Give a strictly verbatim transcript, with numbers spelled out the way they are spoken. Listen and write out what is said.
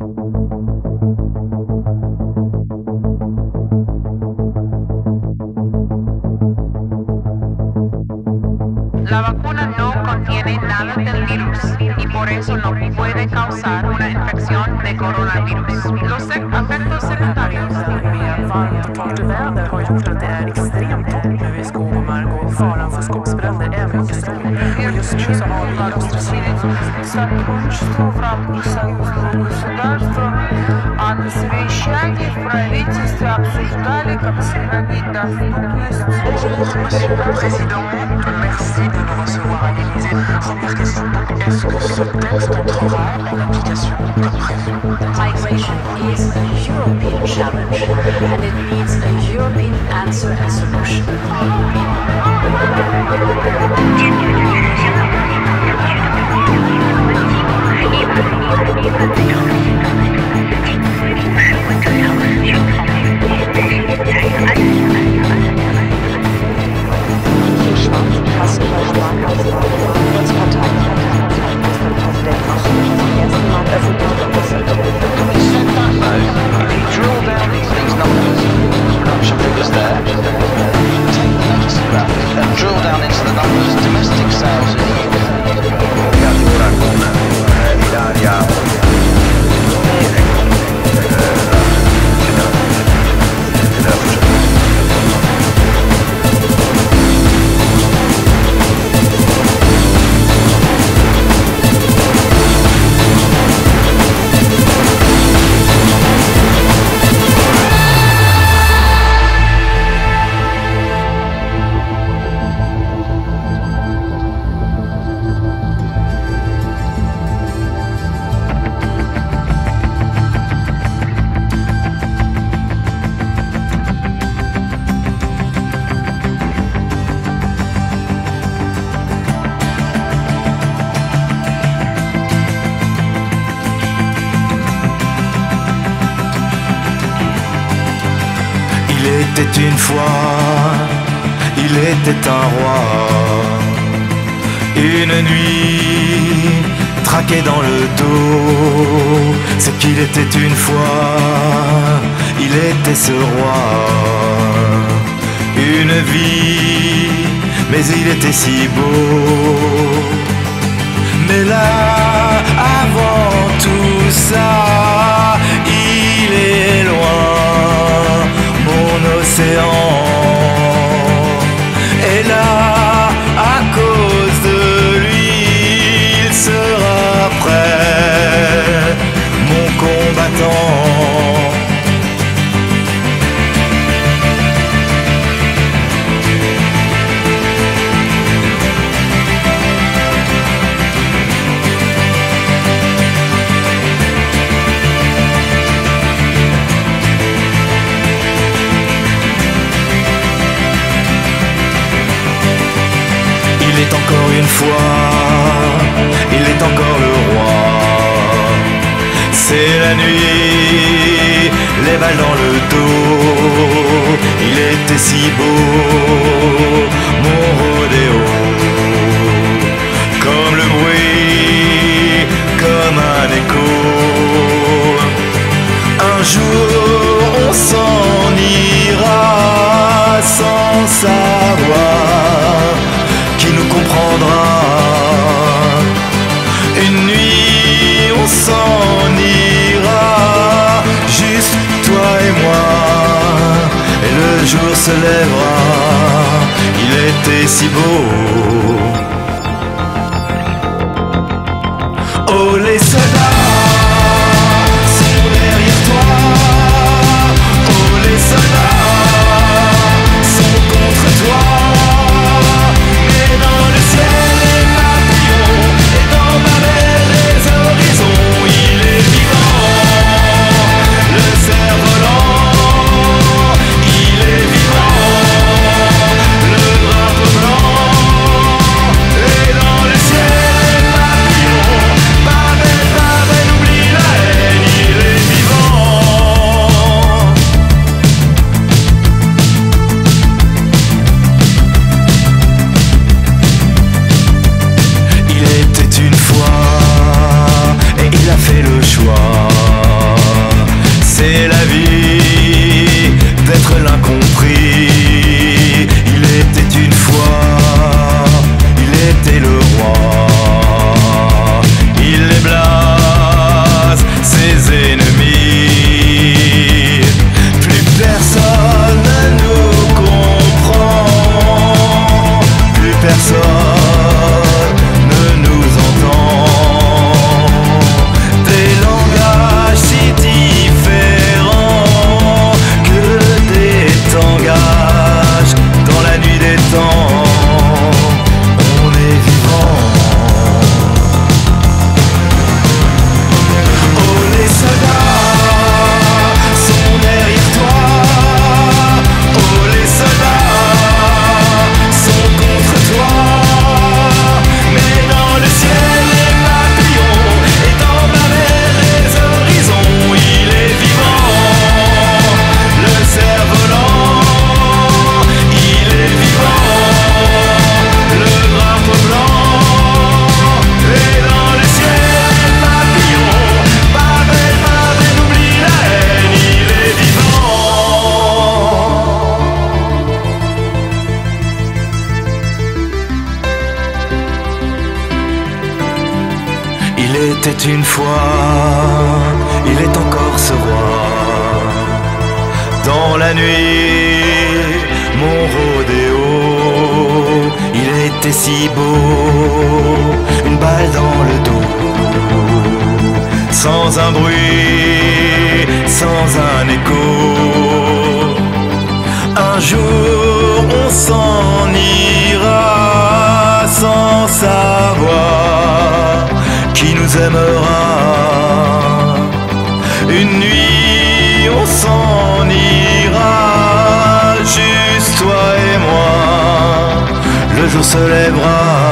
La vacuna no contiene nada del virus y por eso no puede causar una infección de coronavirus. Los efectos secundarios. Med varmt och torrt väder har gjort att det är extremt torrt nu i skog och mark och faran för skogsbränder är mycket stor. Och just nu så har vi сотрудничество в рамках союзного государства, а на совещании в правительстве обсуждали, как сохранить доступность. Monsieur le Président, merci de nous recevoir à l'Élysée. Première question, est-ce que ce texte entrera en application comme prévu? Migration is a European challenge and it needs a European answer and solution. Il était une fois, il était un roi. Une nuit, traqué dans le dos, c'est qu'il était une fois, il était ce roi. Une vie, mais il était si beau. Mais là, avant tout ça, il est loin, mon océan. Et là, à cause de lui, il sera prêt, mon combattant. Il est encore une fois, il est encore le roi. C'est la nuit, les balles dans le dos. Il était si beau, mon rodéo. Comme le bruit, comme un écho. Un jour on s'en ira sans savoir qui nous comprendra. Une nuit on s'en ira, juste toi et moi, et le jour se lèvera. Il était si beau. Oh les soldats sont derrière toi. Oh les soldats sont contre toi. Bye. était une fois, il est encore ce roi. Dans la nuit, mon rodéo, il était si beau, une balle dans le dos. Sans un bruit, sans un écho, un jour on s'en ira sans savoir qui nous aimera. Une nuit on s'en ira, juste toi et moi, le jour se lèvera.